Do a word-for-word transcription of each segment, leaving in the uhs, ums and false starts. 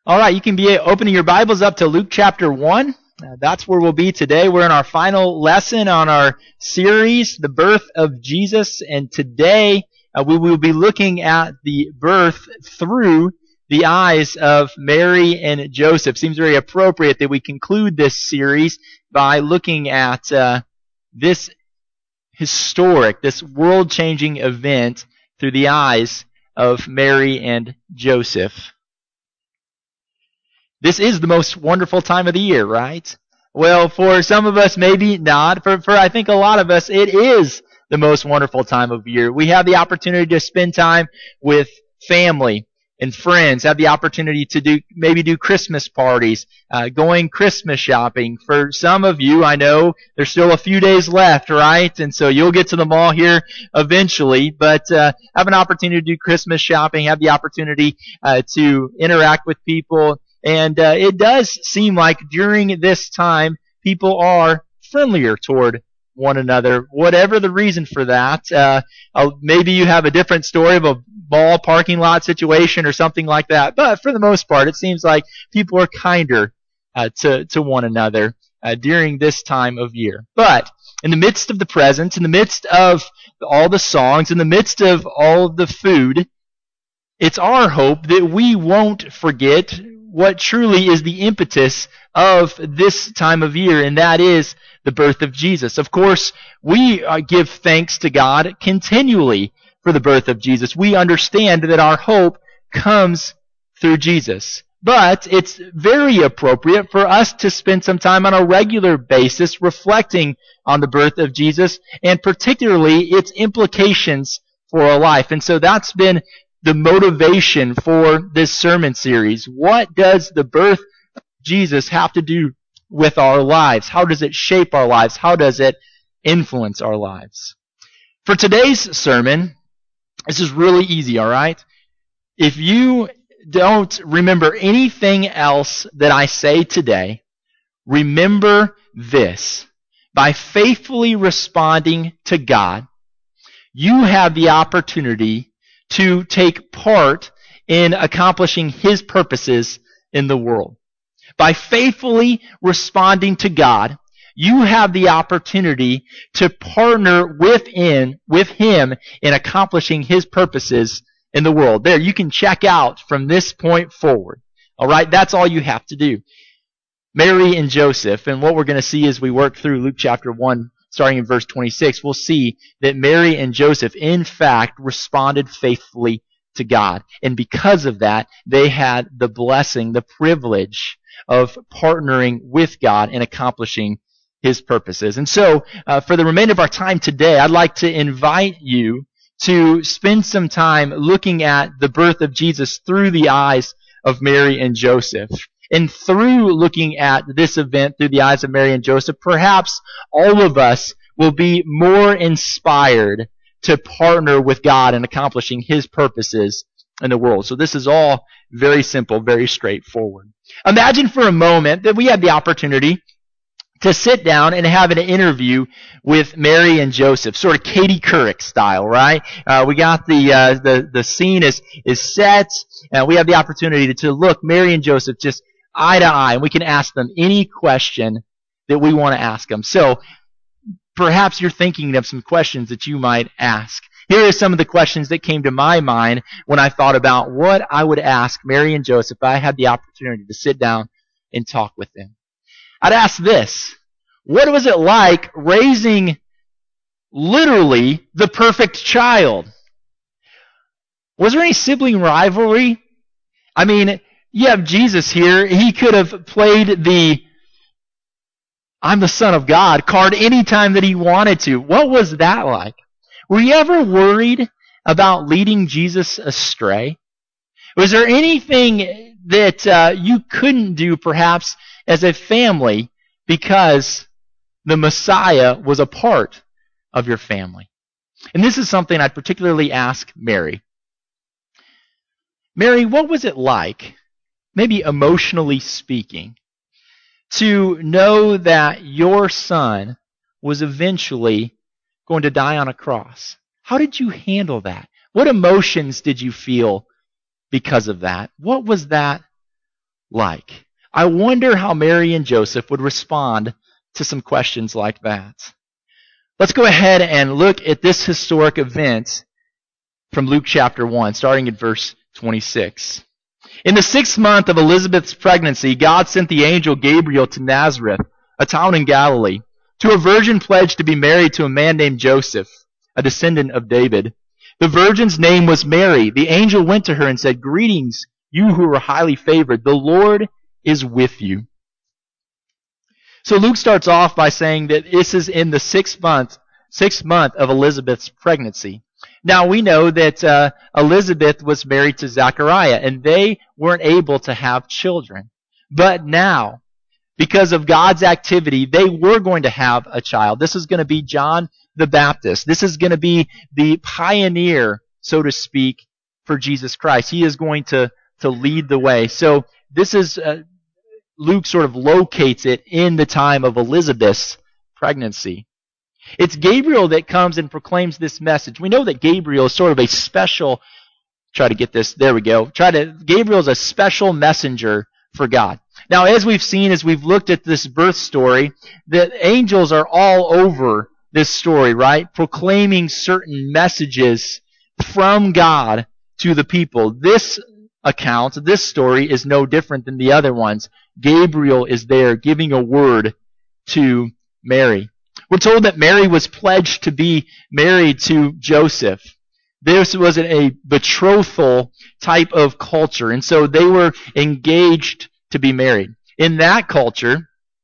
All right, you can be opening your Bibles up to Luke chapter one. Uh, that's where we'll be today. We're in our final lesson on our series, The Birth of Jesus. And today uh, we will be looking at the birth through the eyes of Mary and Joseph. Seems very appropriate that we conclude this series by looking at uh, this historic, this world-changing event through the eyes of Mary and Joseph. This is the most wonderful time of the year, right? Well, for some of us, maybe not. For, for I think a lot of us, it is the most wonderful time of year. We have the opportunity to spend time with family and friends, have the opportunity to do maybe do Christmas parties, uh, going Christmas shopping. For some of you, I know there's still a few days left, right? And so you'll get to the mall here eventually, but uh, have an opportunity to do Christmas shopping, have the opportunity uh, to interact with people. And uh, it does seem like during this time, people are friendlier toward one another. Whatever the reason for that, uh, uh, maybe you have a different story of a mall parking lot situation or something like that. But for the most part, it seems like people are kinder uh, to to one another uh, during this time of year. But in the midst of the presents, in the midst of all the songs, in the midst of all of the food, it's our hope that we won't forget what truly is the impetus of this time of year, and that is the birth of Jesus. Of course, we uh, give thanks to God continually for the birth of Jesus. We understand that our hope comes through Jesus. But it's very appropriate for us to spend some time on a regular basis reflecting on the birth of Jesus, and particularly its implications for our life. And so that's been the motivation for this sermon series. What does the birth of Jesus have to do with our lives? How does it shape our lives? How does it influence our lives? For today's sermon, this is really easy, all right? If you don't remember anything else that I say today, remember this. By faithfully responding to God, you have the opportunity to take part in accomplishing His purposes in the world. By faithfully responding to God, you have the opportunity to partner within, with Him in accomplishing His purposes in the world. There, you can check out from this point forward. All right, that's all you have to do. Mary and Joseph, and what we're going to see as we work through Luke chapter one, starting in verse twenty-six, we'll see that Mary and Joseph, in fact, responded faithfully to God. And because of that, they had the blessing, the privilege of partnering with God in accomplishing His purposes. And so, uh, for the remainder of our time today, I'd like to invite you to spend some time looking at the birth of Jesus through the eyes of Mary and Joseph. And through looking at this event through the eyes of Mary and Joseph, perhaps all of us will be more inspired to partner with God in accomplishing His purposes in the world. So this is all very simple, very straightforward. Imagine for a moment that we had the opportunity to sit down and have an interview with Mary and Joseph, sort of Katie Couric style, right? Uh, we got the uh, the the scene is is set, and we have the opportunity to, to look Mary and Joseph just eye to eye, and we can ask them any question that we want to ask them. So perhaps you're thinking of some questions that you might ask. Here are some of the questions that came to my mind when I thought about what I would ask Mary and Joseph if I had the opportunity to sit down and talk with them. I'd ask this: what was it like raising literally the perfect child? Was there any sibling rivalry? I mean, you have Jesus here. He could have played the I'm the Son of God card any time that he wanted to. What was that like? Were you ever worried about leading Jesus astray? Was there anything that uh, you couldn't do perhaps as a family because the Messiah was a part of your family? And this is something I'd particularly ask Mary. Mary, what was it like, maybe emotionally speaking, to know that your son was eventually going to die on a cross? How did you handle that? What emotions did you feel because of that? What was that like? I wonder how Mary and Joseph would respond to some questions like that. Let's go ahead and look at this historic event from Luke chapter one, starting at verse twenty-six. In the sixth month of Elizabeth's pregnancy, God sent the angel Gabriel to Nazareth, a town in Galilee, to a virgin pledged to be married to a man named Joseph, a descendant of David. The virgin's name was Mary. The angel went to her and said, "Greetings, you who are highly favored. The Lord is with you." So Luke starts off by saying that this is in the sixth month, sixth month of Elizabeth's pregnancy. Now we know that uh, Elizabeth was married to Zechariah, and they weren't able to have children. But now, because of God's activity, they were going to have a child. This is going to be John the Baptist. This is going to be the pioneer, so to speak, for Jesus Christ. He is going to, to lead the way. So this is, uh, Luke sort of locates it in the time of Elizabeth's pregnancy. It's Gabriel that comes and proclaims this message. We know that Gabriel is sort of a special, try to get this, there we go. Try to, Gabriel is a special messenger for God. Now, as we've seen, as we've looked at this birth story, the angels are all over this story, right? Proclaiming certain messages from God to the people. This account, this story, is no different than the other ones. Gabriel is there giving a word to Mary. We're told that Mary was pledged to be married to Joseph. This was a betrothal type of culture, and so they were engaged to be married. In that culture,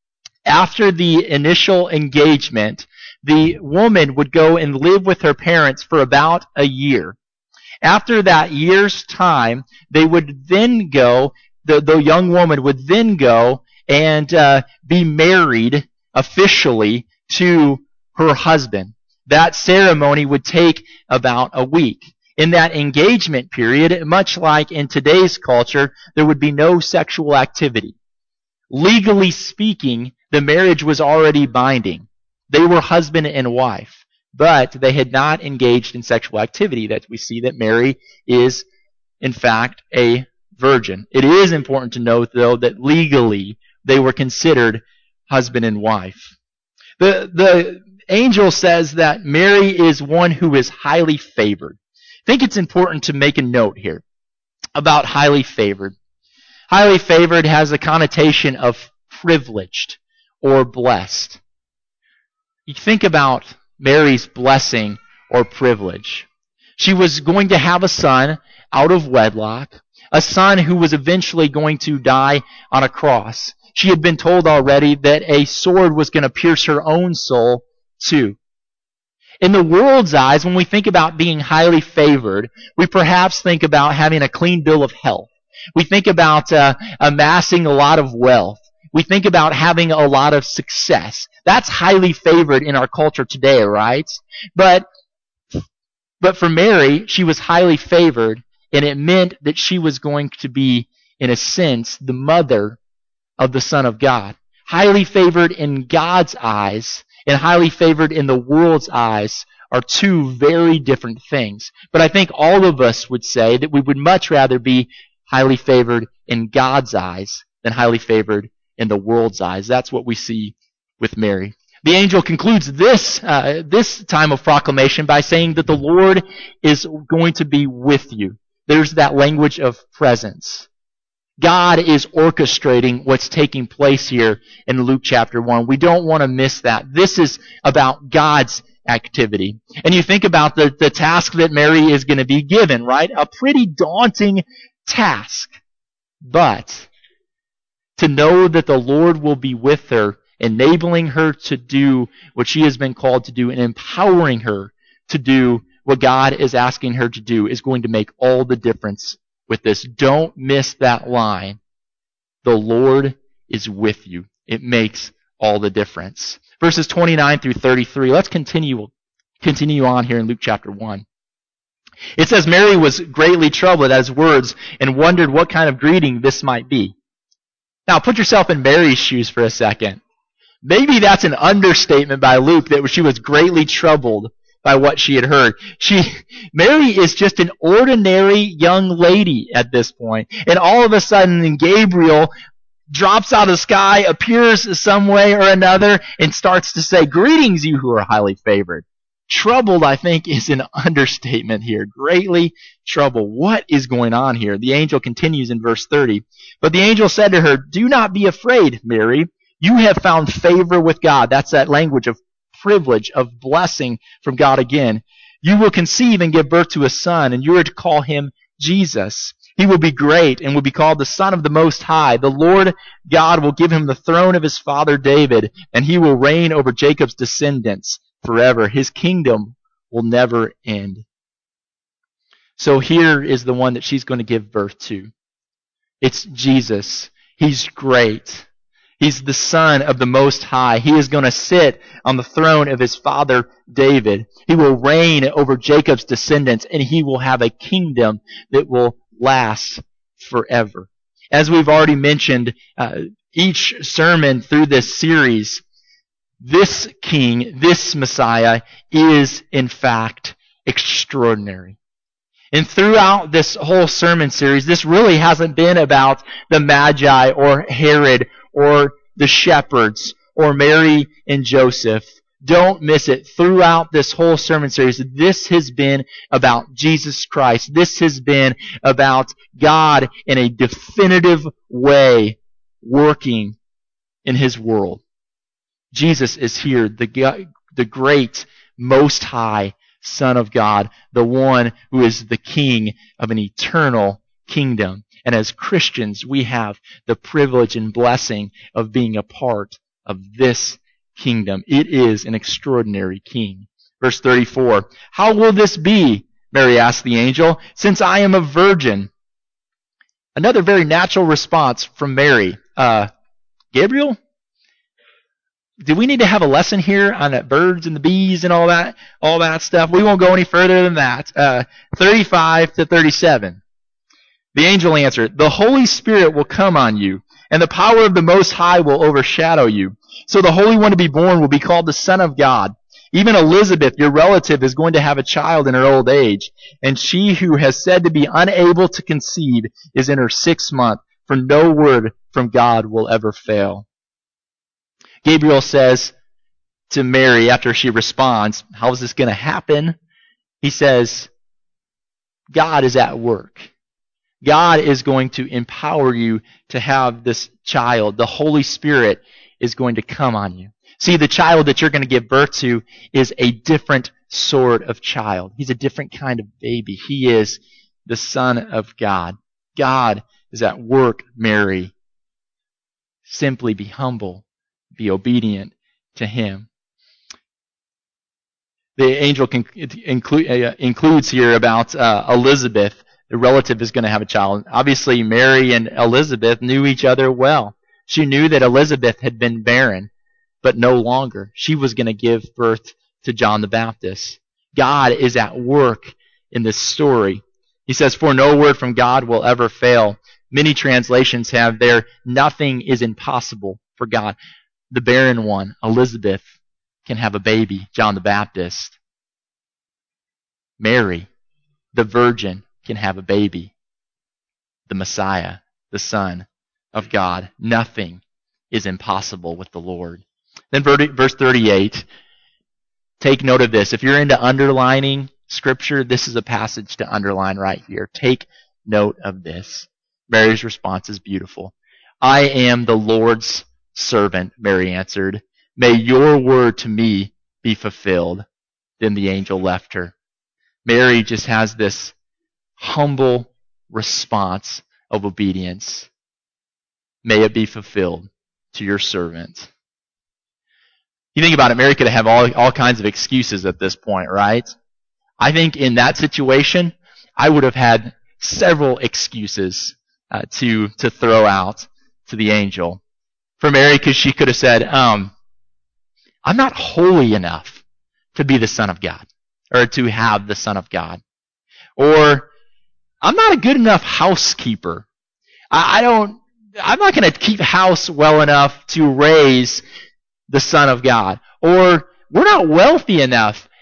after the initial engagement, the woman would go and live with her parents for about a year. After that year's time, they would then go, the, the young woman would then go and uh, be married officially to her husband. That ceremony would take about a week. In that engagement period, much like in today's culture, there would be no sexual activity. Legally speaking, the marriage was already binding. They were husband and wife, but they had not engaged in sexual activity. That we see that Mary is, in fact, a virgin. It is important to note, though, that legally they were considered husband and wife. The, the angel says that Mary is one who is highly favored. I think it's important to make a note here about highly favored. Highly favored has a connotation of privileged or blessed. You think about Mary's blessing or privilege. She was going to have a son out of wedlock, a son who was eventually going to die on a cross. She had been told already that a sword was going to pierce her own soul too. In the world's eyes, when we think about being highly favored, we perhaps think about having a clean bill of health. We think about uh, amassing a lot of wealth. We think about having a lot of success. That's highly favored in our culture today, right? But, but for Mary, she was highly favored, and it meant that she was going to be, in a sense, the mother of the Son of God. Highly favored in God's eyes and highly favored in the world's eyes are two very different things. But I think all of us would say that we would much rather be highly favored in God's eyes than highly favored in the world's eyes. That's what we see with Mary. The angel concludes this uh, this time of proclamation by saying that the Lord is going to be with you. There's that language of presence. God is orchestrating what's taking place here in Luke chapter one. We don't want to miss that. This is about God's activity. And you think about the, the task that Mary is going to be given, right? A pretty daunting task. But to know that the Lord will be with her, enabling her to do what she has been called to do and empowering her to do what God is asking her to do is going to make all the difference with this. Don't miss that line. The Lord is with you. It makes all the difference. Verses twenty-nine through thirty-three. Let's continue continue on here in Luke chapter one. It says, Mary was greatly troubled at his words and wondered what kind of greeting this might be. Now put yourself in Mary's shoes for a second. Maybe that's an understatement by Luke that she was greatly troubled by what she had heard. She, Mary is just an ordinary young lady at this point. And all of a sudden, Gabriel drops out of the sky, appears some way or another, and starts to say, "Greetings, you who are highly favored." Troubled, I think, is an understatement here. Greatly troubled. What is going on here? The angel continues in verse thirty. But the angel said to her, "Do not be afraid, Mary. You have found favor with God." That's that language of privilege, of blessing from God again. "You will conceive and give birth to a son, and you are to call him Jesus. He will be great and will be called the Son of the Most High. The Lord God will give him the throne of his father David, and he will reign over Jacob's descendants forever. His kingdom will never end." So here is the one that she's going to give birth to. It's Jesus. He's great. He's the Son of the Most High. He is going to sit on the throne of his father David. He will reign over Jacob's descendants, and he will have a kingdom that will last forever. As we've already mentioned, uh, each sermon through this series, this king, this Messiah, is in fact extraordinary. And throughout this whole sermon series, this really hasn't been about the Magi or Herod or the shepherds or Mary and Joseph. Don't miss it. Throughout this whole sermon series, this has been about Jesus Christ. This has been about God in a definitive way working in his world. Jesus is here, the, the great, most high Son of God, the one who is the king of an eternal kingdom. And as Christians, we have the privilege and blessing of being a part of this kingdom. It is an extraordinary king. Verse thirty-four, "How will this be?" Mary asked the angel, "since I am a virgin?" Another very natural response from Mary. Uh, Gabriel? Do we need to have a lesson here on the birds and the bees and all that, all that stuff? We won't go any further than that. Uh, thirty-five to thirty-seven. The angel answered, "The Holy Spirit will come on you, and the power of the Most High will overshadow you. So the Holy One to be born will be called the Son of God. Even Elizabeth, your relative, is going to have a child in her old age, and she who has said to be unable to conceive is in her sixth month, for no word from God will ever fail." Gabriel says to Mary after she responds, how is this going to happen? He says, God is at work. God is going to empower you to have this child. The Holy Spirit is going to come on you. See, the child that you're going to give birth to is a different sort of child. He's a different kind of baby. He is the Son of God. God is at work, Mary. Simply be humble. Be obedient to him. The angel can include, uh, includes here about uh, Elizabeth. The relative is going to have a child. Obviously, Mary and Elizabeth knew each other well. She knew that Elizabeth had been barren, but no longer. She was going to give birth to John the Baptist. God is at work in this story. He says, "For no word from God will ever fail." Many translations have there, "Nothing is impossible for God." The barren one, Elizabeth, can have a baby, John the Baptist. Mary, the virgin, can have a baby, the Messiah, the Son of God. Nothing is impossible with the Lord. Then verse thirty-eight, take note of this. If you're into underlining Scripture, this is a passage to underline right here. Take note of this. Mary's response is beautiful. "I am the Lord's servant," Mary answered. "May your word to me be fulfilled." Then the angel left her. Mary just has this humble response of obedience. "May it be fulfilled to your servant." You think about it, Mary could have all, all kinds of excuses at this point, right? I think in that situation, I would have had several excuses uh, to, to throw out to the angel. For Mary, because she could have said, um, I'm not holy enough to be the Son of God, or to have the Son of God. Or, I'm not a good enough housekeeper. I, I don't, I'm not going to keep house well enough to raise the Son of God. Or, we're not wealthy enough.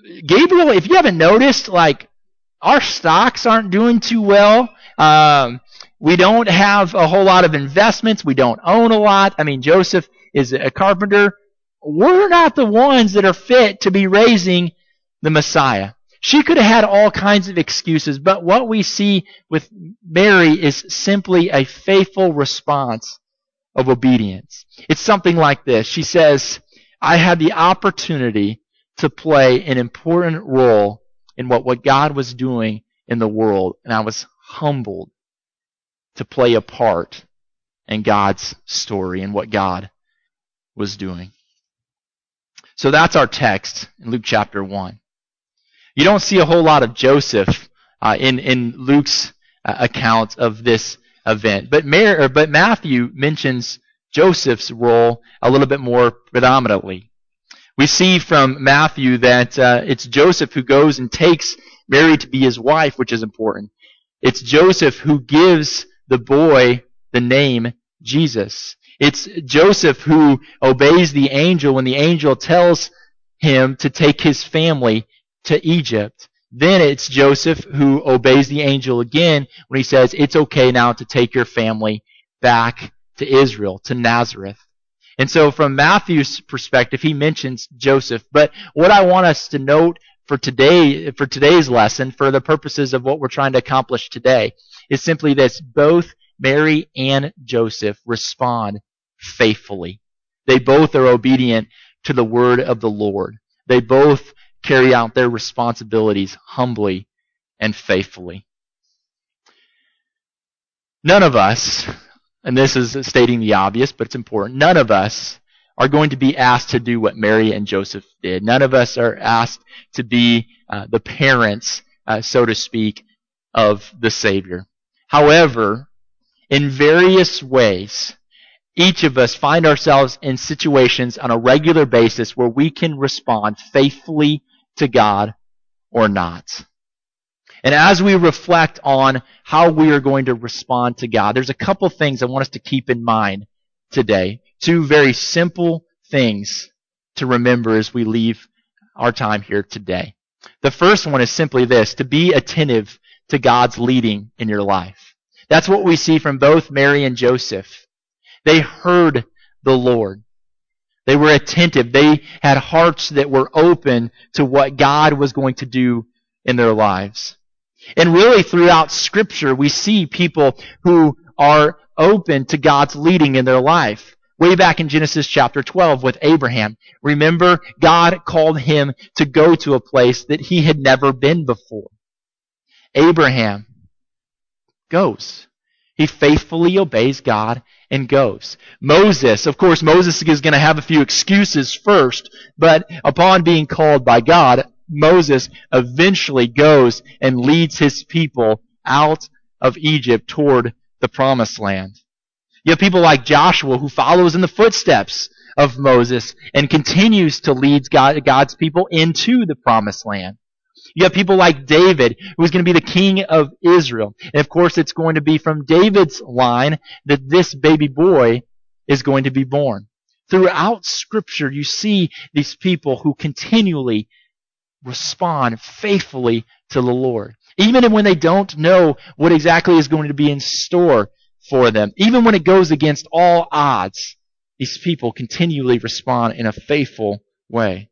Gabriel, if you haven't noticed, like, our stocks aren't doing too well. Um, we don't have a whole lot of investments. We don't own a lot. I mean, Joseph is a carpenter. We're not the ones that are fit to be raising the Messiah. She could have had all kinds of excuses, but what we see with Mary is simply a faithful response of obedience. It's something like this. She says, I had the opportunity to play an important role in what, what God was doing in the world, and I was humbled to play a part in God's story and what God was doing. So that's our text in Luke chapter one. You don't see a whole lot of Joseph uh, in, in Luke's uh, account of this event, but, Mary, or, but Matthew mentions Joseph's role a little bit more predominantly. We see from Matthew that uh, it's Joseph who goes and takes Mary to be his wife, which is important. It's Joseph who gives the boy the name Jesus. It's Joseph who obeys the angel when the angel tells him to take his family to Egypt. Then it's Joseph who obeys the angel again when he says, it's okay now to take your family back to Israel, to Nazareth. And so from Matthew's perspective, he mentions Joseph. But what I want us to note for today, for today's lesson, for the purposes of what we're trying to accomplish today, is simply this. Both Mary and Joseph respond faithfully. They both are obedient to the word of the Lord. They both carry out their responsibilities humbly and faithfully. None of us, and this is stating the obvious, but it's important, none of us are going to be asked to do what Mary and Joseph did. None of us are asked to be uh, the parents, uh, so to speak, of the Savior. However, in various ways, each of us find ourselves in situations on a regular basis where we can respond faithfully to God or not. And as we reflect on how we are going to respond to God, there's a couple things I want us to keep in mind today. Two very simple things to remember as we leave our time here today. The first one is simply this: to be attentive to God's leading in your life. That's what we see from both Mary and Joseph. They heard the Lord. They were attentive. They had hearts that were open to what God was going to do in their lives. And really throughout Scripture, we see people who are open to God's leading in their life. Way back in Genesis chapter twelve with Abraham. Remember, God called him to go to a place that he had never been before. Abraham goes. He faithfully obeys God and goes. Moses, of course, Moses is going to have a few excuses first, but upon being called by God, Moses eventually goes and leads his people out of Egypt toward the promised land. You have people like Joshua who follows in the footsteps of Moses and continues to lead God, God's people into the promised land. You have people like David, who's going to be the king of Israel. And of course, it's going to be from David's line that this baby boy is going to be born. Throughout Scripture, you see these people who continually respond faithfully to the Lord. Even when they don't know what exactly is going to be in store for them. Even when it goes against all odds, these people continually respond in a faithful way.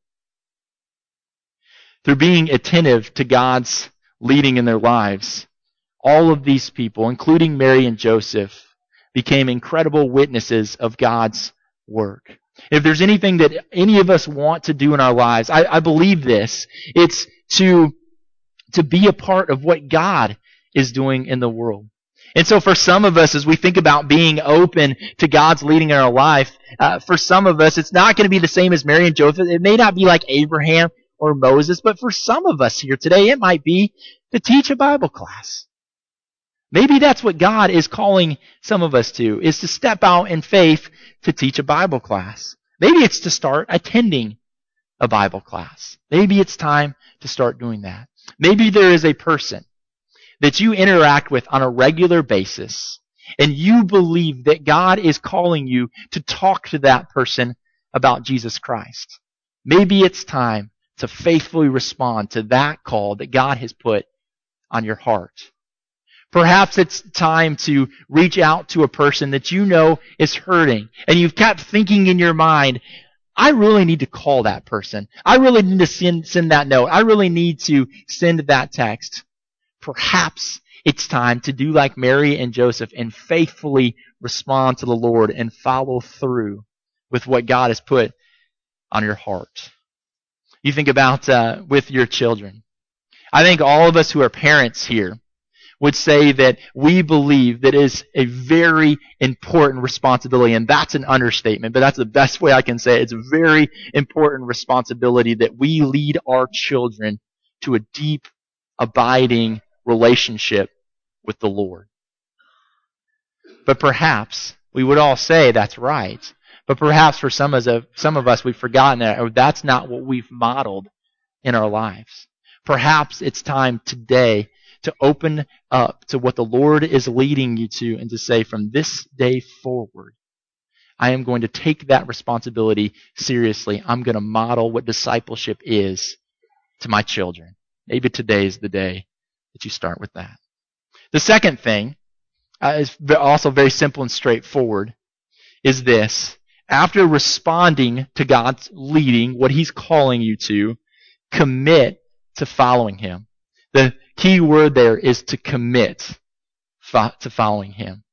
Through being attentive to God's leading in their lives, all of these people, including Mary and Joseph, became incredible witnesses of God's work. If there's anything that any of us want to do in our lives, I, I believe this, it's to, to be a part of what God is doing in the world. And so for some of us, as we think about being open to God's leading in our life, uh, for some of us, it's not going to be the same as Mary and Joseph. It may not be like Abraham or Moses, but for some of us here today, it might be to teach a Bible class. Maybe that's what God is calling some of us to, is to step out in faith to teach a Bible class. Maybe it's to start attending a Bible class. Maybe it's time to start doing that. Maybe there is a person that you interact with on a regular basis, and you believe that God is calling you to talk to that person about Jesus Christ. Maybe it's time to faithfully respond to that call that God has put on your heart. Perhaps it's time to reach out to a person that you know is hurting, and you've kept thinking in your mind, I really need to call that person. I really need to send, send that note. I really need to send that text. Perhaps it's time to do like Mary and Joseph and faithfully respond to the Lord and follow through with what God has put on your heart. You think about uh, with your children. I think all of us who are parents here would say that we believe that it is a very important responsibility, and that's an understatement, but that's the best way I can say it. It's a very important responsibility that we lead our children to a deep, abiding relationship with the Lord. But perhaps we would all say that's right. But perhaps for some of us, some of us we've forgotten that, or that's not what we've modeled in our lives. Perhaps it's time today to open up to what the Lord is leading you to and to say, from this day forward, I am going to take that responsibility seriously. I'm going to model what discipleship is to my children. Maybe today is the day that you start with that. The second thing uh, is also very simple and straightforward, is this. After responding to God's leading, what He's calling you to, commit to following Him. The key word there is to commit fo- to following Him.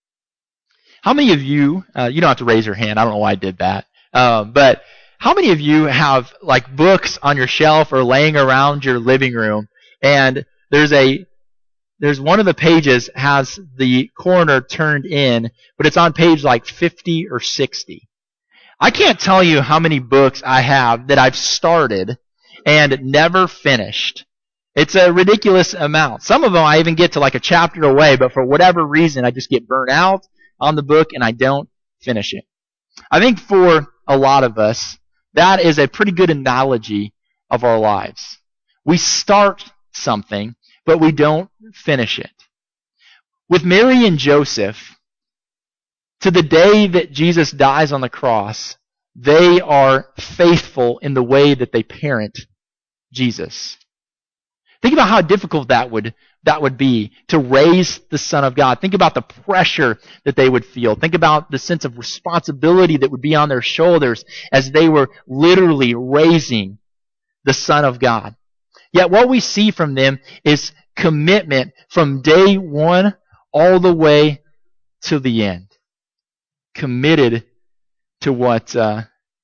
How many of you, uh, you don't have to raise your hand, I don't know why I did that, um, but how many of you have like books on your shelf or laying around your living room, and there's a there's one of the pages has the corner turned in, but it's on page like fifty or sixty. I can't tell you how many books I have that I've started and never finished. It's a ridiculous amount. Some of them I even get to like a chapter away, but for whatever reason I just get burnt out on the book and I don't finish it. I think for a lot of us, that is a pretty good analogy of our lives. We start something, but we don't finish it. With Mary and Joseph, to the day that Jesus dies on the cross, they are faithful in the way that they parent Jesus. Think about how difficult that would that would be to raise the Son of God. Think about the pressure that they would feel. Think about the sense of responsibility that would be on their shoulders as they were literally raising the Son of God. Yet what we see from them is commitment from day one all the way to the end. Committed to what uh,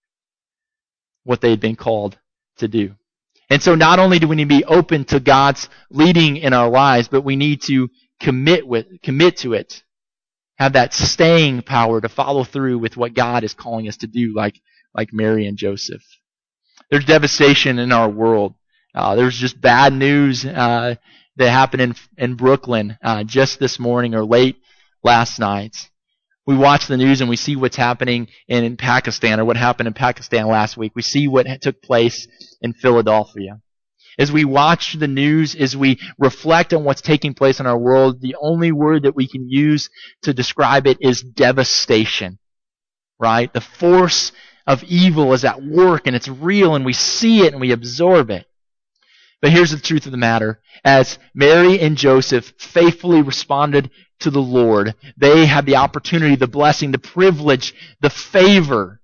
what they had been called to do. And so not only do we need to be open to God's leading in our lives, but we need to commit with commit to it. Have that staying power to follow through with what God is calling us to do, like, like Mary and Joseph. There's devastation in our world. Uh, there's just bad news uh, that happened in, in Brooklyn uh, just this morning or late last night. We watch the news and we see what's happening in, in Pakistan, or what happened in Pakistan last week. We see what took place in Philadelphia. As we watch the news, as we reflect on what's taking place in our world, the only word that we can use to describe it is devastation. Right? The force of evil is at work, and it's real, and we see it and we absorb it. But here's the truth of the matter. As Mary and Joseph faithfully responded to the Lord, they had the opportunity, the blessing, the privilege, the favor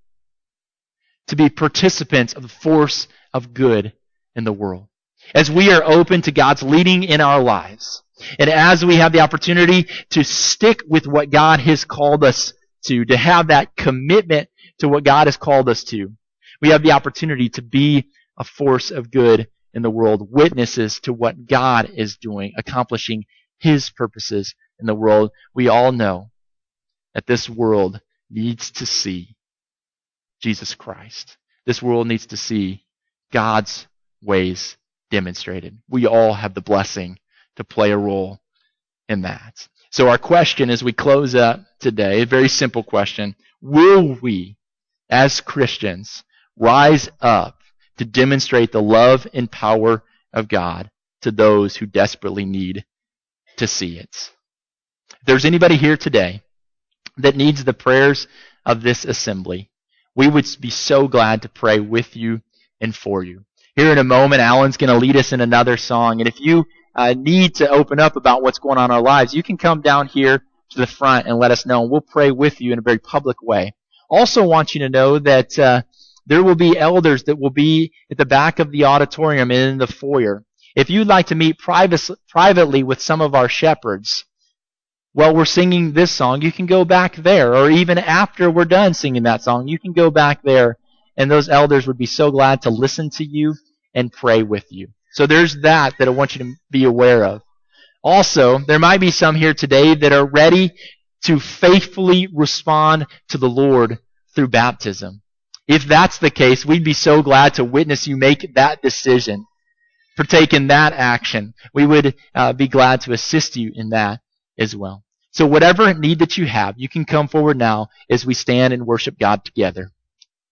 to be participants of the force of good in the world. As we are open to God's leading in our lives, and as we have the opportunity to stick with what God has called us to, to have that commitment to what God has called us to, we have the opportunity to be a force of good in the world, witnesses to what God is doing, accomplishing His purposes in the world. We all know that this world needs to see Jesus Christ. This world needs to see God's ways demonstrated. We all have the blessing to play a role in that. So our question as we close up today, a very simple question: will we, as Christians, rise up to demonstrate the love and power of God to those who desperately need to see it? If there's anybody here today that needs the prayers of this assembly, we would be so glad to pray with you and for you. Here in a moment, Alan's going to lead us in another song. And if you uh, need to open up about what's going on in our lives, you can come down here to the front and let us know, and we'll pray with you in a very public way. Also want you to know that uh, there will be elders that will be at the back of the auditorium and in the foyer. If you'd like to meet privac- privately with some of our shepherds while we're singing this song, you can go back there. Or even after we're done singing that song, you can go back there, and those elders would be so glad to listen to you and pray with you. So there's that that I want you to be aware of. Also, there might be some here today that are ready to faithfully respond to the Lord through baptism. If that's the case, we'd be so glad to witness you make that decision, for taking that action. We would uh, be glad to assist you in that as well. So whatever need that you have, you can come forward now as we stand and worship God together.